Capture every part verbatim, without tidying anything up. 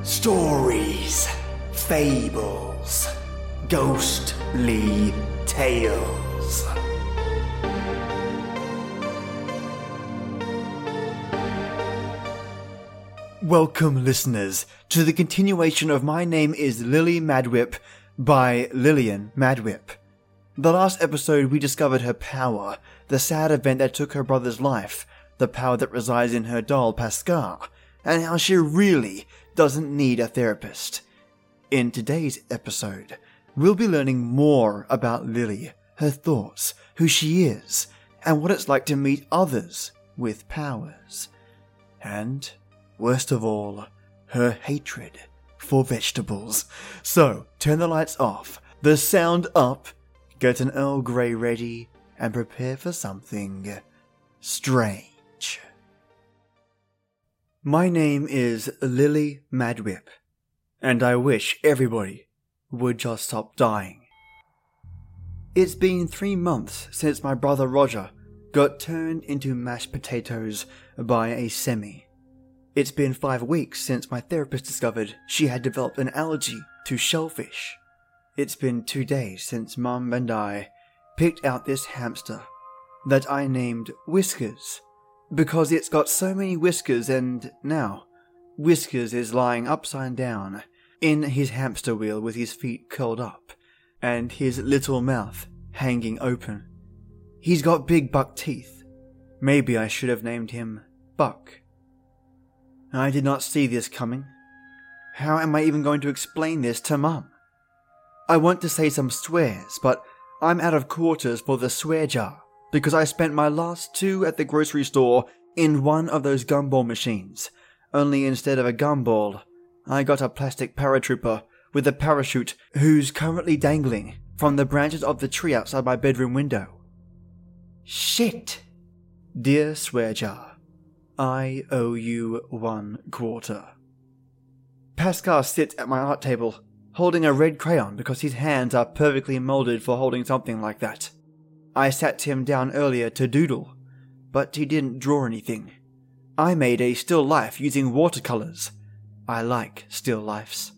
Stories, fables, ghostly tales. Welcome, listeners, to the continuation of My Name is Lily Madwip by Lillian Madwip. The last episode we discovered her power, the sad event that took her brother's life, the power that resides in her doll Pascal, and how she really doesn't need a therapist. In today's episode, we'll be learning more about Lily, her thoughts, who she is, and what it's like to meet others with powers. And, worst of all, her hatred for vegetables. So, turn the lights off, the sound up, get an Earl Grey ready, and prepare for something strange. My name is Lily Madwip, and I wish everybody would just stop dying. It's been three months since my brother Roger got turned into mashed potatoes by a semi. It's been five weeks since my therapist discovered she had developed an allergy to shellfish. It's been two days since Mum and I picked out this hamster that I named Whiskers, because it's got so many whiskers, and now Whiskers is lying upside down in his hamster wheel with his feet curled up and his little mouth hanging open. He's got big buck teeth. Maybe I should have named him Buck. I did not see this coming. How am I even going to explain this to Mum? I want to say some swears, but I'm out of quarters for the swear jar, because I spent my last two at the grocery store in one of those gumball machines. Only instead of a gumball, I got a plastic paratrooper with a parachute who's currently dangling from the branches of the tree outside my bedroom window. Shit! Dear swear jar, I owe you one quarter. Pascal sits at my art table, holding a red crayon because his hands are perfectly molded for holding something like that. I sat him down earlier to doodle, but he didn't draw anything. I made a still life using watercolors. I like still lifes.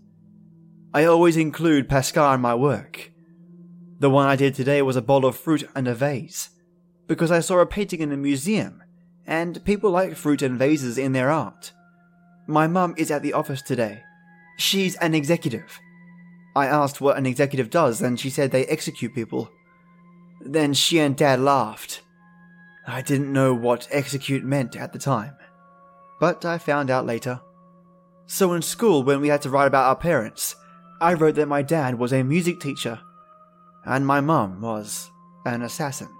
I always include Pascal in my work. The one I did today was a bowl of fruit and a vase, because I saw a painting in a museum, and people like fruit and vases in their art. My mum is at the office today. She's an executive. I asked what an executive does, and she said they execute people. Then she and Dad laughed. I didn't know what execute meant at the time, but I found out later. So in school, when we had to write about our parents, I wrote that my dad was a music teacher, and my mum was an assassin.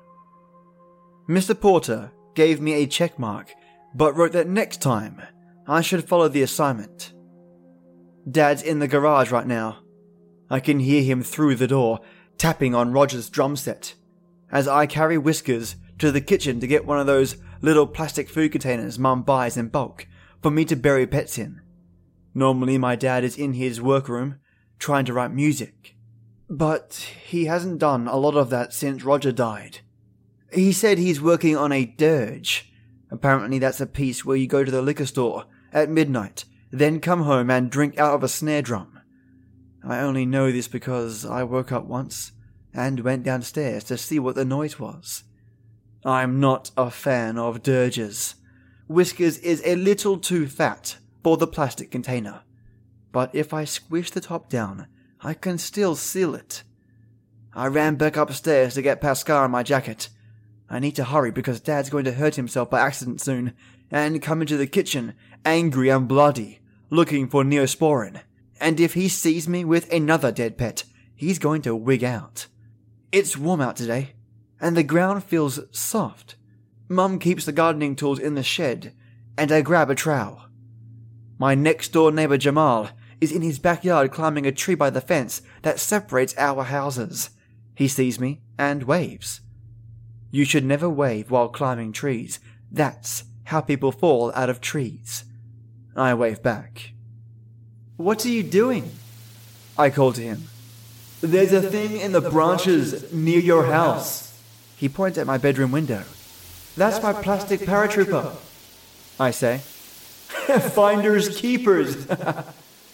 Mister Porter gave me a check mark, but wrote that next time I should follow the assignment. Dad's in the garage right now. I can hear him through the door, tapping on Roger's drum set, as I carry Whiskers to the kitchen to get one of those little plastic food containers Mum buys in bulk for me to bury pets in. Normally my dad is in his workroom, trying to write music. But he hasn't done a lot of that since Roger died. He said he's working on a dirge. Apparently that's a piece where you go to the liquor store at midnight, then come home and drink out of a snare drum. I only know this because I woke up once and went downstairs to see what the noise was. I'm not a fan of dirges. Whiskers is a little too fat for the plastic container, but if I squish the top down, I can still seal it. I ran back upstairs to get Pascal in my jacket. I need to hurry because Dad's going to hurt himself by accident soon, and come into the kitchen, angry and bloody, looking for Neosporin. And if he sees me with another dead pet, he's going to wig out. It's warm out today, and the ground feels soft. Mum keeps the gardening tools in the shed, and I grab a trowel. My next-door neighbour Jamal is in his backyard climbing a tree by the fence that separates our houses. He sees me and waves. You should never wave while climbing trees. That's how people fall out of trees. I wave back. What are you doing? I call to him. There's a thing in the branches near your house. He points at my bedroom window. That's my plastic paratrooper, I say. Finders keepers.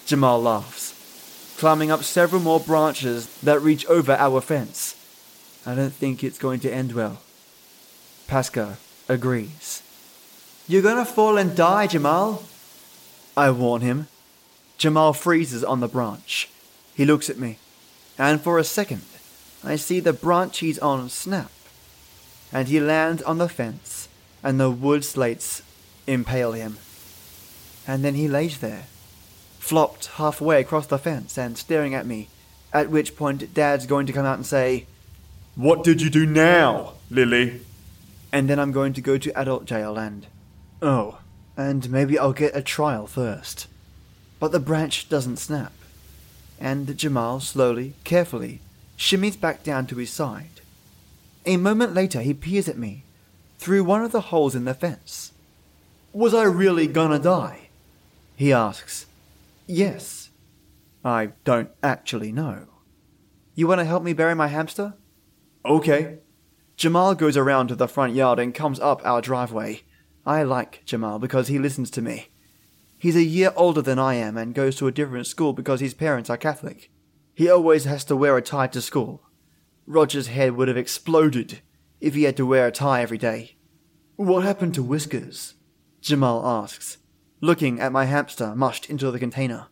Jamal laughs, climbing up several more branches that reach over our fence. I don't think it's going to end well. Pascal agrees. You're gonna fall and die, Jamal, I warn him. Jamal freezes on the branch. He looks at me, and for a second, I see the branch he's on snap, and he lands on the fence, and the wood slates impale him. And then he lays there, flopped halfway across the fence and staring at me, at which point Dad's going to come out and say, "What did you do now, Lily?" And then I'm going to go to adult jail and... Oh, and maybe I'll get a trial first. But the branch doesn't snap, and Jamal slowly, carefully, shimmies back down to his side. A moment later he peers at me, through one of the holes in the fence. "Was I really gonna die?" he asks. "Yes. I don't actually know. You want to help me bury my hamster?" "Okay." Jamal goes around to the front yard and comes up our driveway. I like Jamal because he listens to me. He's a year older than I am and goes to a different school because his parents are Catholic. He always has to wear a tie to school. Roger's head would have exploded if he had to wear a tie every day. "What happened to Whiskers?" Jamal asks, looking at my hamster mushed into the container.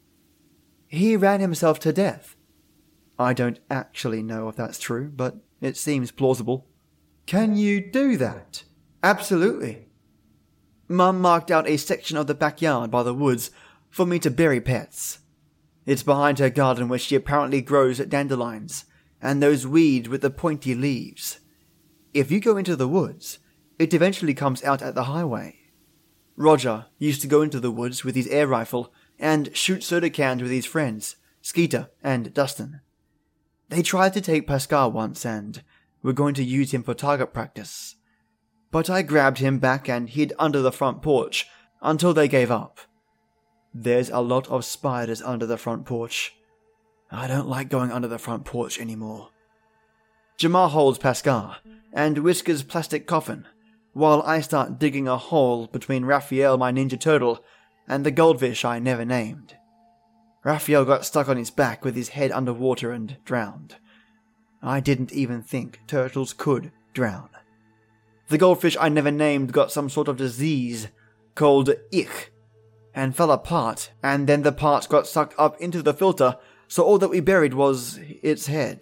"He ran himself to death." I don't actually know if that's true, but it seems plausible. "Can you do that?" "Absolutely." Mum marked out a section of the backyard by the woods for me to bury pets. It's behind her garden where she apparently grows dandelions and those weeds with the pointy leaves. If you go into the woods, it eventually comes out at the highway. Roger used to go into the woods with his air rifle and shoot soda cans with his friends, Skeeter and Dustin. They tried to take Pascal once and were going to use him for target practice. But I grabbed him back and hid under the front porch until they gave up. There's a lot of spiders under the front porch. I don't like going under the front porch anymore. Jamal holds Pascal and Whiskers' plastic coffin, while I start digging a hole between Raphael, my Ninja Turtle, and the goldfish I never named. Raphael got stuck on his back with his head underwater and drowned. I didn't even think turtles could drown. The goldfish I never named got some sort of disease called ich, and fell apart, and then the parts got sucked up into the filter, so all that we buried was its head.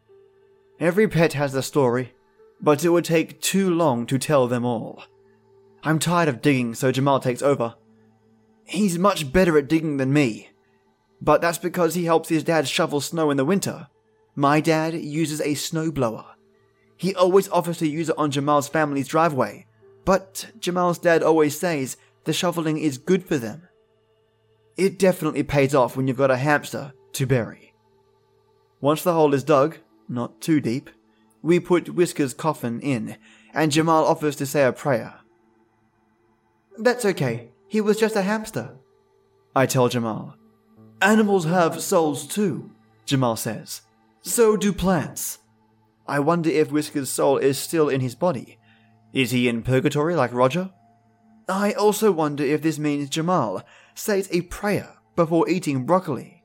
Every pet has a story, but it would take too long to tell them all. I'm tired of digging, so Jamal takes over. He's much better at digging than me, but that's because he helps his dad shovel snow in the winter. My dad uses a snowblower. He always offers to use it on Jamal's family's driveway, but Jamal's dad always says the shoveling is good for them. It definitely pays off when you've got a hamster to bury. Once the hole is dug, not too deep, we put Whiskers' coffin in, and Jamal offers to say a prayer. "That's okay, he was just a hamster," I tell Jamal. "Animals have souls too," Jamal says. "So do plants." I wonder if Whiskers' soul is still in his body. Is he in purgatory like Roger? I also wonder if this means Jamal says a prayer before eating broccoli.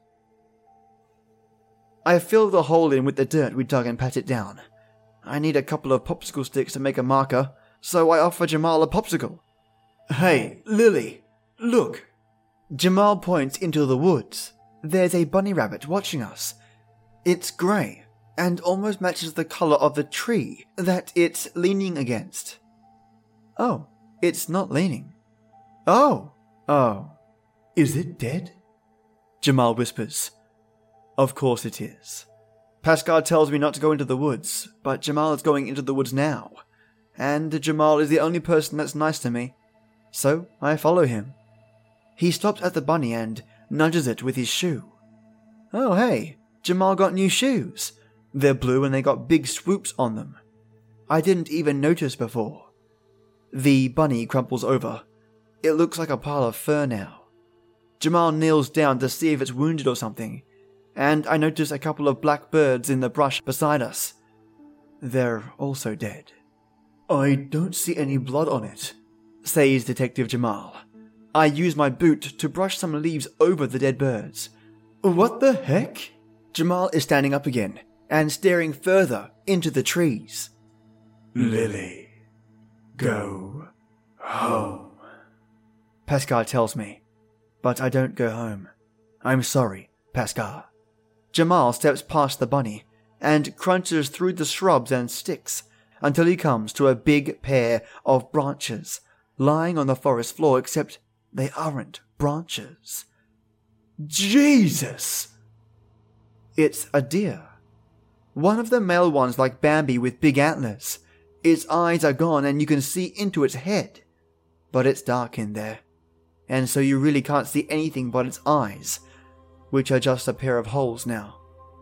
I fill the hole in with the dirt we dug and pat it down. I need a couple of popsicle sticks to make a marker, so I offer Jamal a popsicle. "Hey, Lily, look." Jamal points into the woods. There's a bunny rabbit watching us. It's grey, and almost matches the colour of the tree that it's leaning against. Oh, it's not leaning. Oh, oh. Is it dead? Jamal whispers. Of course it is. Pascal tells me not to go into the woods, but Jamal is going into the woods now, and Jamal is the only person that's nice to me, so I follow him. He stops at the bunny and nudges it with his shoe. Oh hey, Jamal got new shoes. They're blue and they got big swoops on them. I didn't even notice before. The bunny crumples over. It looks like a pile of fur now. Jamal kneels down to see if it's wounded or something, and I notice a couple of black birds in the brush beside us. They're also dead. I don't see any blood on it, says Detective Jamal. I use my boot to brush some leaves over the dead birds. What the heck? Jamal is standing up again and staring further into the trees. Lily, go home, Pascal tells me, but I don't go home. I'm sorry, Pascal. Jamal steps past the bunny and crunches through the shrubs and sticks until he comes to a big pair of branches lying on the forest floor, except they aren't branches. Jesus! It's a deer. One of the male ones like Bambi with big antlers. Its eyes are gone and you can see into its head. But it's dark in there, and so you really can't see anything but its eyes, which are just a pair of holes now.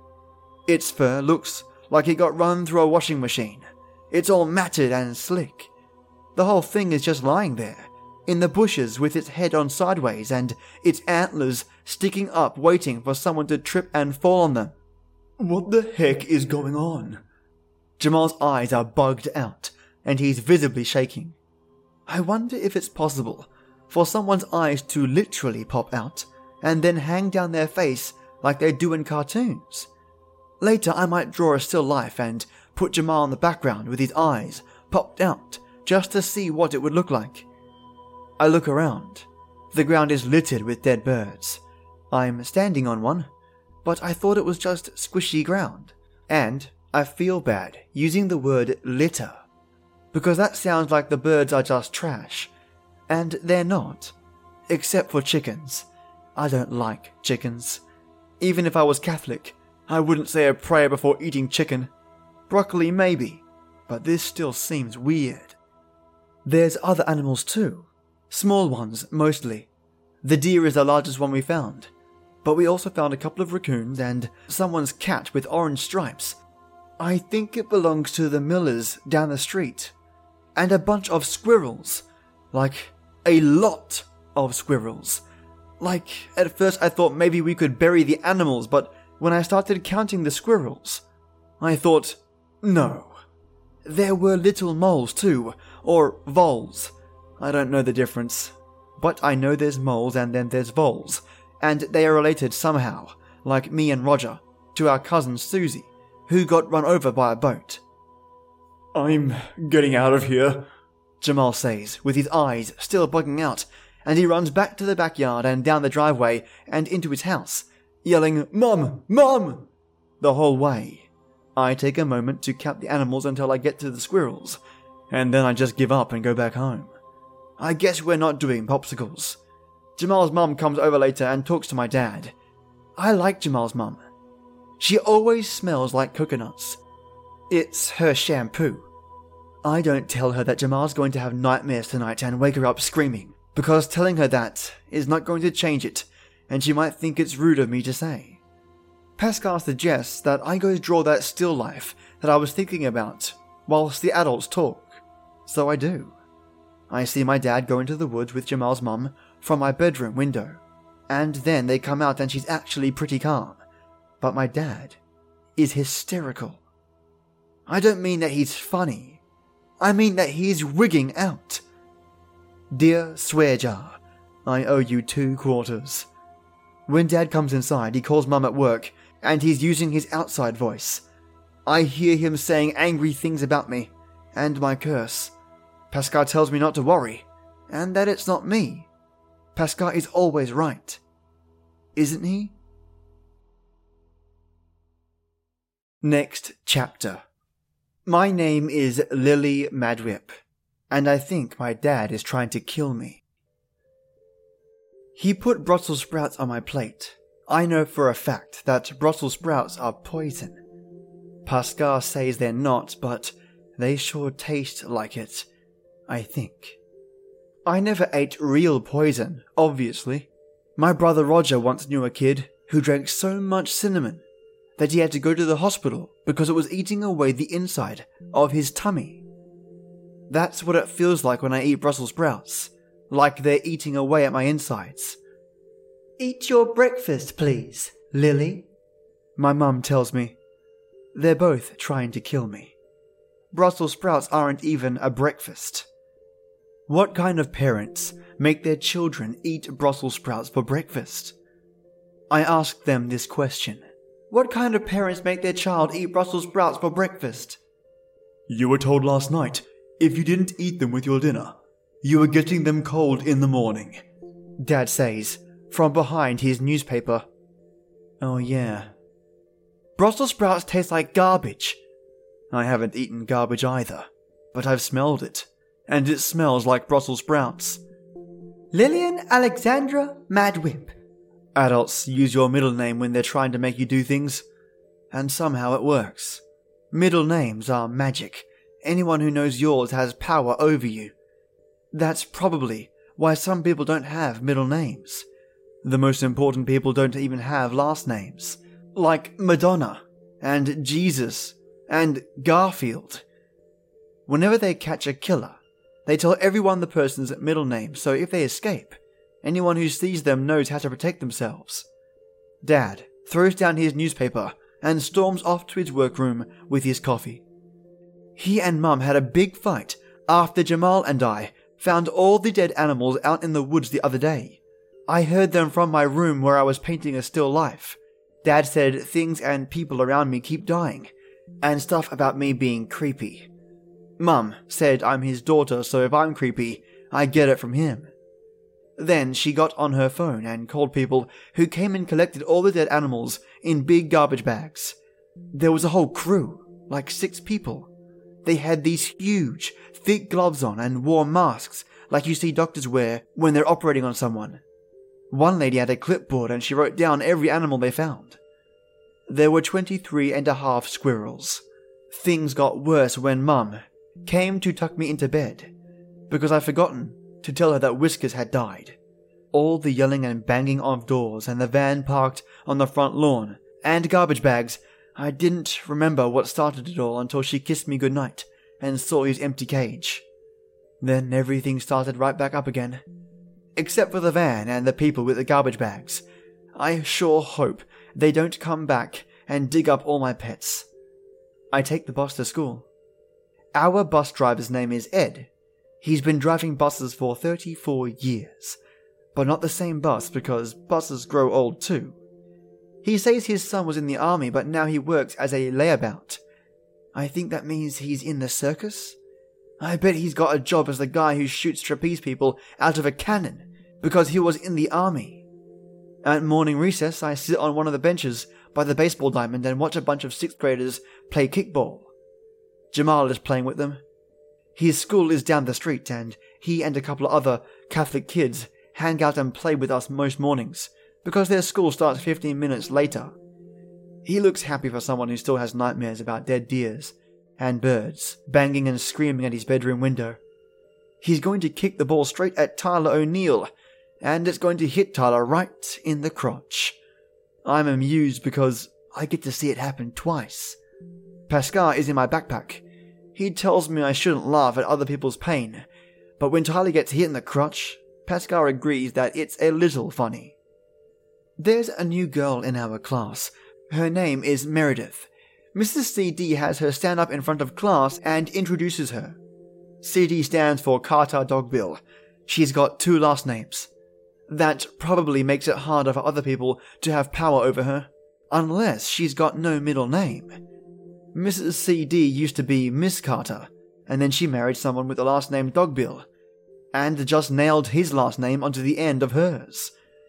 Its fur looks like it got run through a washing machine. It's all matted and slick. The whole thing is just lying there, in the bushes with its head on sideways and its antlers sticking up waiting for someone to trip and fall on them. What the heck is going on? Jamal's eyes are bugged out, and he's visibly shaking. I wonder if it's possible for someone's eyes to literally pop out and then hang down their face like they do in cartoons. Later I might draw a still life and put Jamal in the background with his eyes popped out just to see what it would look like. I look around. The ground is littered with dead birds. I'm standing on one, but I thought it was just squishy ground. And I feel bad using the word litter, because that sounds like the birds are just trash. And they're not. Except for chickens. I don't like chickens. Even if I was Catholic, I wouldn't say a prayer before eating chicken. Broccoli maybe, but this still seems weird. There's other animals too. Small ones, mostly. The deer is the largest one we found. But we also found a couple of raccoons and someone's cat with orange stripes. I think it belongs to the Millers down the street. And a bunch of squirrels. Like, a lot of squirrels. Like, at first I thought maybe we could bury the animals, but when I started counting the squirrels, I thought, no. There were little moles too, or voles. I don't know the difference. But I know there's moles and then there's voles, and they are related somehow, like me and Roger, to our cousin Susie, who got run over by a boat. I'm getting out of here, Jamal says, with his eyes still bugging out, and he runs back to the backyard and down the driveway and into his house, yelling, "Mom! Mom!" the whole way. I take a moment to count the animals until I get to the squirrels, and then I just give up and go back home. I guess we're not doing popsicles. Jamal's mum comes over later and talks to my dad. I like Jamal's mum. She always smells like coconuts. It's her shampoo. I don't tell her that Jamal's going to have nightmares tonight and wake her up screaming, because telling her that is not going to change it, and she might think it's rude of me to say. Pascal suggests that I go draw that still life that I was thinking about, whilst the adults talk. So I do. I see my dad go into the woods with Jamal's mum from my bedroom window, and then they come out and she's actually pretty calm. But my dad is hysterical. I don't mean that he's funny. I mean that he's wigging out. Dear swear jar, I owe you two quarters. When Dad comes inside, he calls Mum at work, and he's using his outside voice. I hear him saying angry things about me, and my curse. Pascal tells me not to worry, and that it's not me. Pascal is always right. Isn't he? Next chapter. My name is Lily Madwip, and I think my dad is trying to kill me. He put Brussels sprouts on my plate. I know for a fact that Brussels sprouts are poison. Pascal says they're not, but they sure taste like it, I think. I never ate real poison, obviously. My brother Roger once knew a kid who drank so much cinnamon that he had to go to the hospital because it was eating away the inside of his tummy. That's what it feels like when I eat Brussels sprouts, like they're eating away at my insides. Eat your breakfast, please, Lily, my mum tells me. They're both trying to kill me. Brussels sprouts aren't even a breakfast. What kind of parents make their children eat Brussels sprouts for breakfast? I asked them this question. What kind of parents make their child eat Brussels sprouts for breakfast? You were told last night, if you didn't eat them with your dinner, you were getting them cold in the morning, Dad says, from behind his newspaper. Oh yeah. Brussels sprouts taste like garbage. I haven't eaten garbage either, but I've smelled it, and it smells like Brussels sprouts. Lillian Alexandra Madwhip. Adults use your middle name when they're trying to make you do things, and somehow it works. Middle names are magic. Anyone who knows yours has power over you. That's probably why some people don't have middle names. The most important people don't even have last names, like Madonna, and Jesus, and Garfield. Whenever they catch a killer, they tell everyone the person's middle name, so if they escape, anyone who sees them knows how to protect themselves. Dad throws down his newspaper and storms off to his workroom with his coffee. He and Mum had a big fight after Jamal and I found all the dead animals out in the woods the other day. I heard them from my room where I was painting a still life. Dad said things and people around me keep dying, and stuff about me being creepy. Mum said I'm his daughter, so if I'm creepy, I get it from him. Then she got on her phone and called people who came and collected all the dead animals in big garbage bags. There was a whole crew, like six people. They had these huge, thick gloves on and wore masks like you see doctors wear when they're operating on someone. One lady had a clipboard and she wrote down every animal they found. There were twenty-three and a half squirrels. Things got worse when Mum came to tuck me into bed, because I'd forgotten to tell her that Whiskers had died. All the yelling and banging of doors and the van parked on the front lawn and garbage bags, I didn't remember what started it all until she kissed me goodnight and saw his empty cage. Then everything started right back up again. Except for the van and the people with the garbage bags. I sure hope they don't come back and dig up all my pets. I take the bus to school. Our bus driver's name is Ed. He's been driving buses for thirty-four years. But not the same bus because buses grow old too. He says his son was in the army but now he works as a layabout. I think that means he's in the circus? I bet he's got a job as the guy who shoots trapeze people out of a cannon because he was in the army. At morning recess, I sit on one of the benches by the baseball diamond and watch a bunch of sixth graders play kickball. Jamal is playing with them. His school is down the street and he and a couple of other Catholic kids hang out and play with us most mornings because their school starts fifteen minutes later. He looks happy for someone who still has nightmares about dead deers and birds banging and screaming at his bedroom window. He's going to kick the ball straight at Tyler O'Neill, and it's going to hit Tyler right in the crotch. I'm amused because I get to see it happen twice. Pascal is in my backpack. He tells me I shouldn't laugh at other people's pain, but when Tyler gets hit in the crotch, Pascal agrees that it's a little funny. There's a new girl in our class. Her name is Meredith. Missus C D has her stand up in front of class and introduces her. C D stands for Carter Dogbill. She's got two last names. That probably makes it harder for other people to have power over her, unless she's got no middle name. Missus C D used to be Miss Carter, and then she married someone with the last name Dogbill, and just nailed his last name onto the end of hers.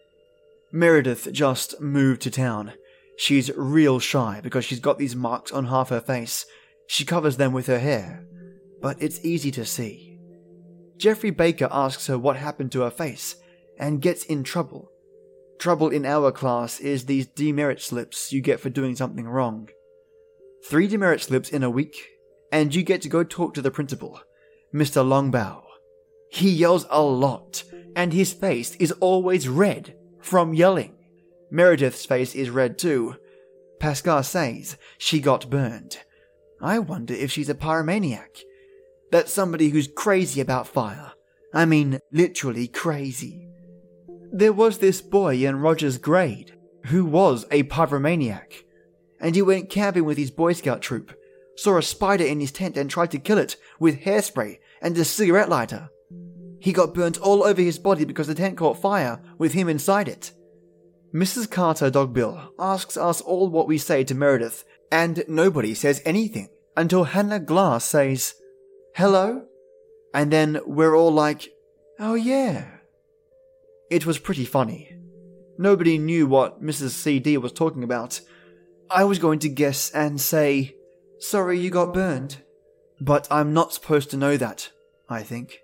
Meredith just moved to town. She's real shy because she's got these marks on half her face. She covers them with her hair, but it's easy to see. Jeffrey Baker asks her what happened to her face and gets in trouble. Trouble in our class is these demerit slips you get for doing something wrong. Three demerit slips in a week, and you get to go talk to the principal, Mister Longbow. He yells a lot, and his face is always red from yelling. Meredith's face is red too. Pascal says she got burned. I wonder if she's a pyromaniac. That's somebody who's crazy about fire. I mean, literally crazy. There was this boy in Roger's grade who was a pyromaniac, and he went camping with his Boy Scout troop, saw a spider in his tent and tried to kill it with hairspray and a cigarette lighter. He got burnt all over his body because the tent caught fire with him inside it. Missus Carter Dogbill asks us all what we say to Meredith, and nobody says anything until Hannah Glass says, "Hello?" And then we're all like, "Oh yeah." It was pretty funny. Nobody knew what Missus C D was talking about. I was going to guess and say, "Sorry you got burned." But I'm not supposed to know that, I think.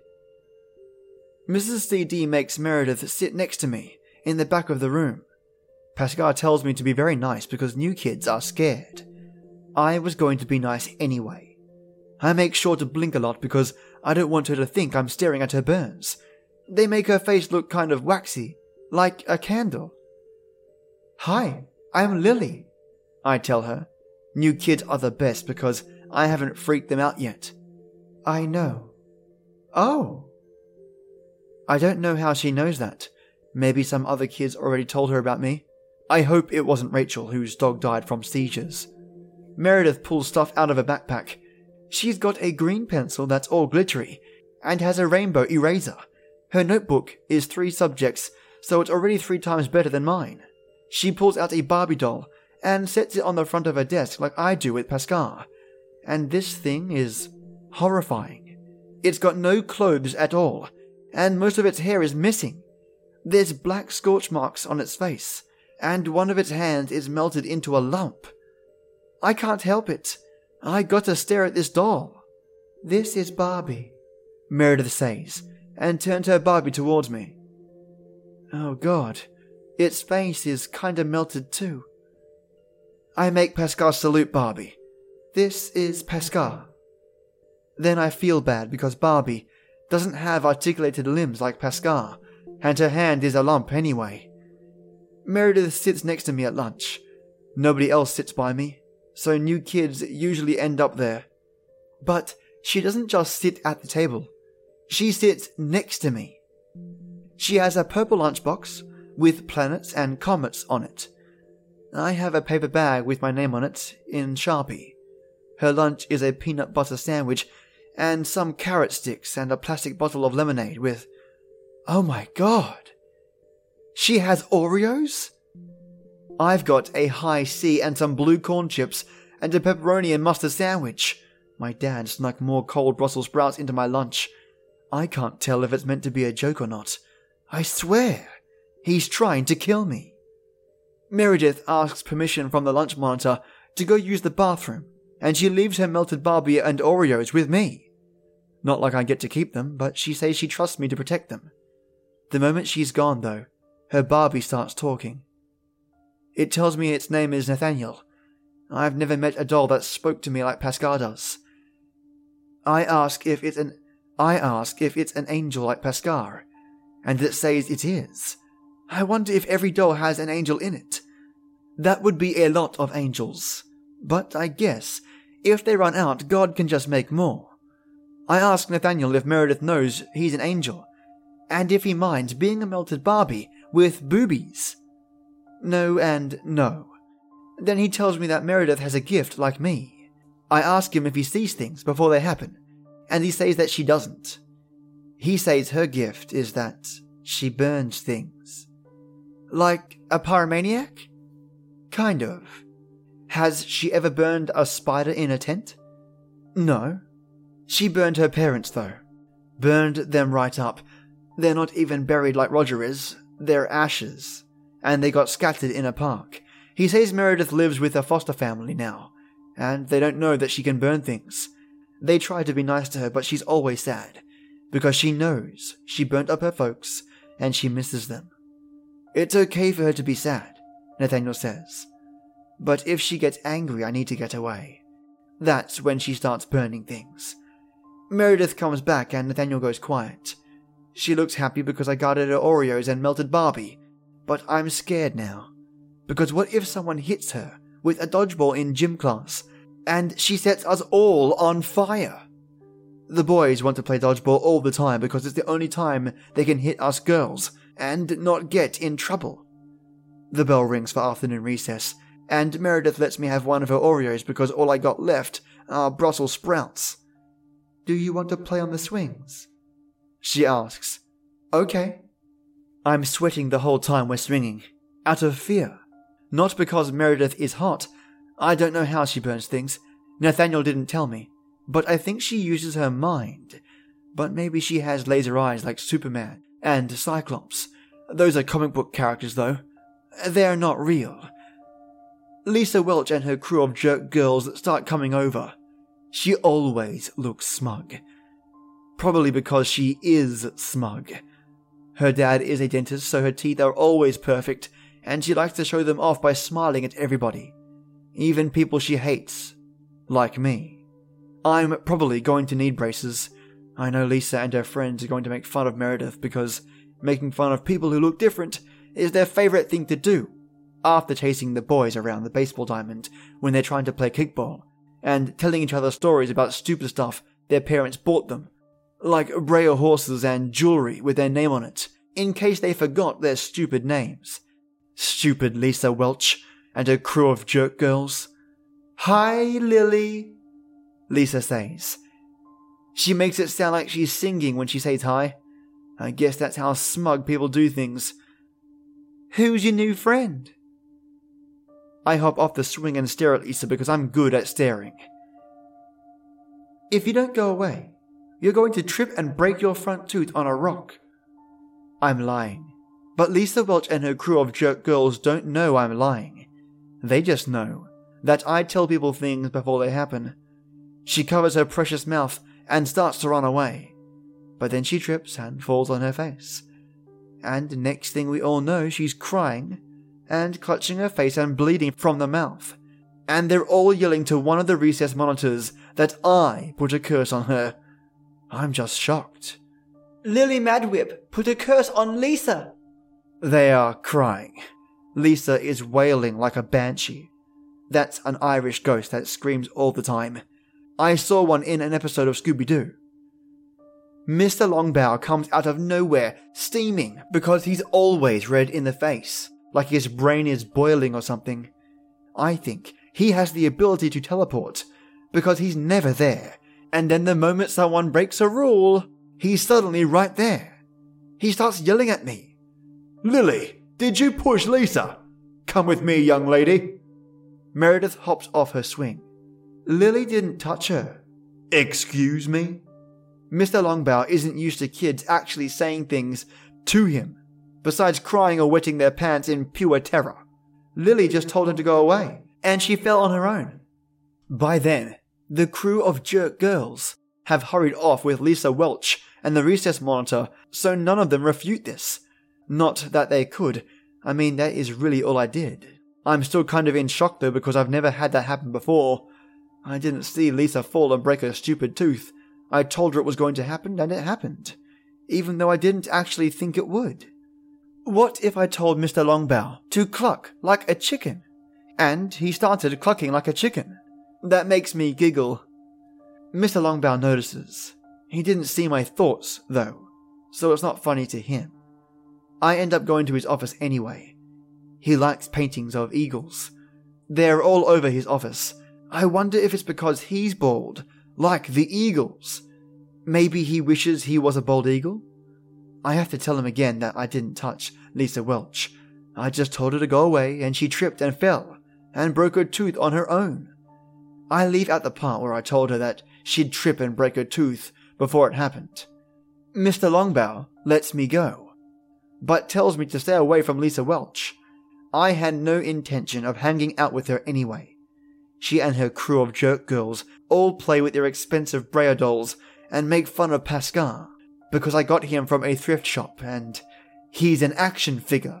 Missus C D makes Meredith sit next to me in the back of the room. Pascal tells me to be very nice because new kids are scared. I was going to be nice anyway. I make sure to blink a lot because I don't want her to think I'm staring at her burns. They make her face look kind of waxy, like a candle. "Hi, I'm Lily," I tell her. New kids are the best because I haven't freaked them out yet. "I know." "Oh." I don't know how she knows that. Maybe some other kids already told her about me. I hope it wasn't Rachel, whose dog died from seizures. Meredith pulls stuff out of her backpack. She's got a green pencil that's all glittery, and has a rainbow eraser. Her notebook is three subjects, so it's already three times better than mine. She pulls out a Barbie doll, and sets it on the front of her desk like I do with Pascal. And this thing is horrifying. It's got no clothes at all, and most of its hair is missing. There's black scorch marks on its face, and one of its hands is melted into a lump. I can't help it. I gotta stare at this doll. "This is Barbie," Meredith says, and turns her Barbie towards me. Oh god, its face is kinda melted too. I make Pascal salute Barbie. "This is Pascal." Then I feel bad because Barbie doesn't have articulated limbs like Pascal, and her hand is a lump anyway. Meredith sits next to me at lunch. Nobody else sits by me, so new kids usually end up there. But she doesn't just sit at the table. She sits next to me. She has a purple lunchbox with planets and comets on it. I have a paper bag with my name on it in Sharpie. Her lunch is a peanut butter sandwich and some carrot sticks and a plastic bottle of lemonade with... Oh my god! She has Oreos? I've got a high C and some blue corn chips and a pepperoni and mustard sandwich. My dad snuck more cold Brussels sprouts into my lunch. I can't tell if it's meant to be a joke or not. I swear, he's trying to kill me. Meredith asks permission from the lunch monitor to go use the bathroom, and she leaves her melted Barbie and Oreos with me. Not like I get to keep them, but she says she trusts me to protect them. The moment she's gone, though, her Barbie starts talking. It tells me its name is Nathaniel. I've never met a doll that spoke to me like Pascal does. I ask if it's an I ask if it's an angel like Pascal, and it says it is. I wonder if every doll has an angel in it. That would be a lot of angels. But I guess, if they run out, God can just make more. I ask Nathaniel if Meredith knows he's an angel, and if he minds being a melted Barbie with boobies. No and no. Then he tells me that Meredith has a gift like me. I ask him if he sees things before they happen, and he says that she doesn't. He says her gift is that she burns things. Like a pyromaniac? Kind of. Has she ever burned a spider in a tent? No. She burned her parents, though. Burned them right up. They're not even buried like Roger is. They're ashes. And they got scattered in a park. He says Meredith lives with a foster family now, and they don't know that she can burn things. They try to be nice to her, but she's always sad, because she knows she burnt up her folks, and she misses them. It's okay for her to be sad, Nathaniel says. But if she gets angry, I need to get away. That's when she starts burning things. Meredith comes back and Nathaniel goes quiet. She looks happy because I guarded her Oreos and melted Barbie, but I'm scared now. Because what if someone hits her with a dodgeball in gym class, and she sets us all on fire? The boys want to play dodgeball all the time because it's the only time they can hit us girls and not get in trouble. The bell rings for afternoon recess, and Meredith lets me have one of her Oreos because all I got left are Brussels sprouts. Do you want to play on the swings? she asks. Okay. I'm sweating the whole time we're swinging, out of fear. Not because Meredith is hot. I don't know how she burns things. Nathaniel didn't tell me. But I think she uses her mind. But maybe she has laser eyes like Superman and Cyclops. Those are comic book characters, though. They're not real. Lisa Welch and her crew of jerk girls start coming over. She always looks smug. Probably because she is smug. Her dad is a dentist, so her teeth are always perfect, and she likes to show them off by smiling at everybody. Even people she hates. Like me. I'm probably going to need braces. I know Lisa and her friends are going to make fun of Meredith because making fun of people who look different is their favourite thing to do, after chasing the boys around the baseball diamond when they're trying to play kickball, and telling each other stories about stupid stuff their parents bought them, like Brea horses and jewellery with their name on it, in case they forgot their stupid names. Stupid Lisa Welch and her crew of jerk girls. Hi, Lily, Lisa says. She makes it sound like she's singing when she says hi. I guess that's how smug people do things. Who's your new friend? I hop off the swing and stare at Lisa because I'm good at staring. If you don't go away, you're going to trip and break your front tooth on a rock. I'm lying. But Lisa Welch and her crew of jerk girls don't know I'm lying. They just know that I tell people things before they happen. She covers her precious mouth and starts to run away. But then she trips and falls on her face. And next thing we all know, she's crying and clutching her face and bleeding from the mouth. And they're all yelling to one of the recess monitors that I put a curse on her. I'm just shocked. Lily Madwhip put a curse on Lisa. They are crying. Lisa is wailing like a banshee. That's an Irish ghost that screams all the time. I saw one in an episode of Scooby-Doo. Mister Longbow comes out of nowhere, steaming, because he's always red in the face, like his brain is boiling or something. I think he has the ability to teleport, because he's never there, and then the moment someone breaks a rule, he's suddenly right there. He starts yelling at me. Lily, did you push Lisa? Come with me, young lady. Meredith hops off her swing. Lily didn't touch her. Excuse me? Mister Longbow isn't used to kids actually saying things to him, besides crying or wetting their pants in pure terror. Lily just told him to go away, and she fell on her own. By then, the crew of jerk girls have hurried off with Lisa Welch and the recess monitor, so none of them refute this. Not that they could. I mean, that is really all I did. I'm still kind of in shock though because I've never had that happen before. I didn't see Lisa fall and break her stupid tooth. I told her it was going to happen and it happened, even though I didn't actually think it would. What if I told Mister Longbow to cluck like a chicken, and he started clucking like a chicken? That makes me giggle. Mister Longbow notices. He didn't see my thoughts, though, so it's not funny to him. I end up going to his office anyway. He likes paintings of eagles. They're all over his office. I wonder if it's because he's bald, like the eagles. Maybe he wishes he was a bald eagle? I have to tell him again that I didn't touch Lisa Welch. I just told her to go away, and she tripped and fell, and broke her tooth on her own. I leave out the part where I told her that she'd trip and break her tooth before it happened. Mister Longbow lets me go, but tells me to stay away from Lisa Welch. I had no intention of hanging out with her anyway. She and her crew of jerk girls all play with their expensive Brea dolls and make fun of Pascal, because I got him from a thrift shop and he's an action figure.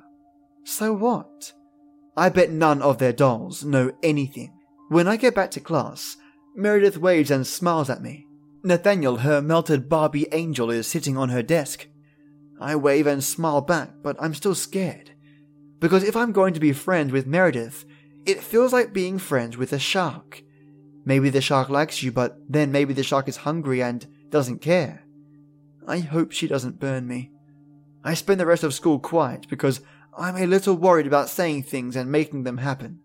So what? I bet none of their dolls know anything. When I get back to class, Meredith waves and smiles at me. Nathaniel, her melted Barbie angel, is sitting on her desk. I wave and smile back, but I'm still scared. Because if I'm going to be friends with Meredith, it feels like being friends with a shark. Maybe the shark likes you, but then maybe the shark is hungry and doesn't care. I hope she doesn't burn me. I spend the rest of school quiet because I'm a little worried about saying things and making them happen.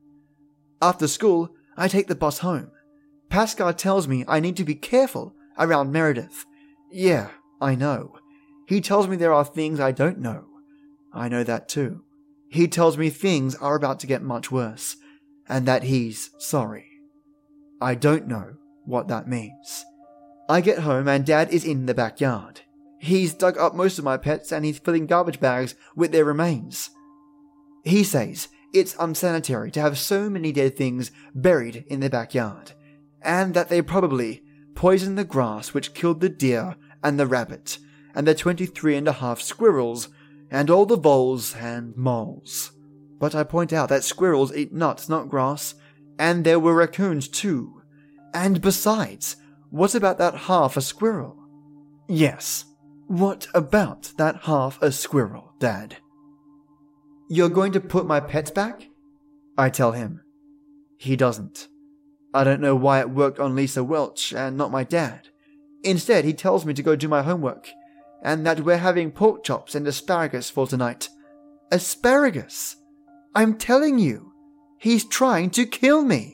After school, I take the bus home. Pascal tells me I need to be careful around Meredith. Yeah, I know. He tells me there are things I don't know. I know that too. He tells me things are about to get much worse, and that he's sorry. I don't know what that means. I get home and Dad is in the backyard. He's dug up most of my pets and he's filling garbage bags with their remains. He says it's unsanitary to have so many dead things buried in the backyard, and that they probably poisoned the grass which killed the deer and the rabbit, and the twenty-three and a half squirrels, and all the voles and moles. But I point out that squirrels eat nuts, not grass, and there were raccoons too. And besides, what about that half a squirrel? Yes, what about that half a squirrel, Dad? You're going to put my pets back? I tell him. He doesn't. I don't know why it worked on Lisa Welch and not my dad. Instead, he tells me to go do my homework, and that we're having pork chops and asparagus for tonight. Asparagus! I'm telling you, he's trying to kill me!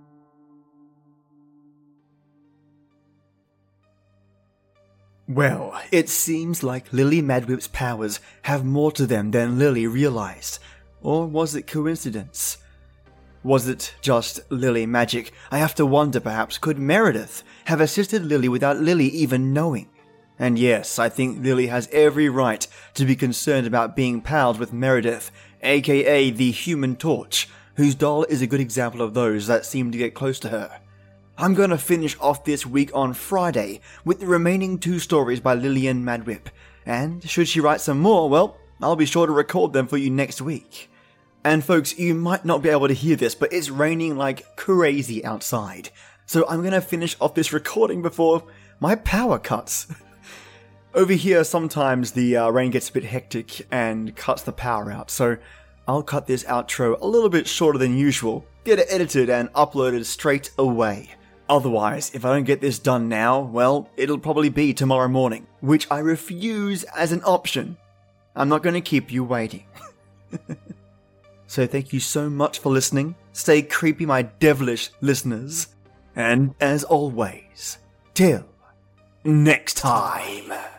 Well, it seems like Lily Madwip's powers have more to them than Lily realized. Or was it coincidence? Was it just Lily magic? I have to wonder, perhaps, could Meredith have assisted Lily without Lily even knowing? And yes, I think Lily has every right to be concerned about being pals with Meredith, aka the Human Torch, whose doll is a good example of those that seem to get close to her. I'm going to finish off this week on Friday with the remaining two stories by Lillian Madwip, and should she write some more, well, I'll be sure to record them for you next week. And folks, you might not be able to hear this, but it's raining like crazy outside, so I'm going to finish off this recording before my power cuts. Over here, sometimes the uh, rain gets a bit hectic and cuts the power out, so I'll cut this outro a little bit shorter than usual, get it edited and uploaded straight away. Otherwise, if I don't get this done now, well, it'll probably be tomorrow morning, which I refuse as an option. I'm not going to keep you waiting. So thank you so much for listening. Stay creepy, my devilish listeners. And as always, till next time.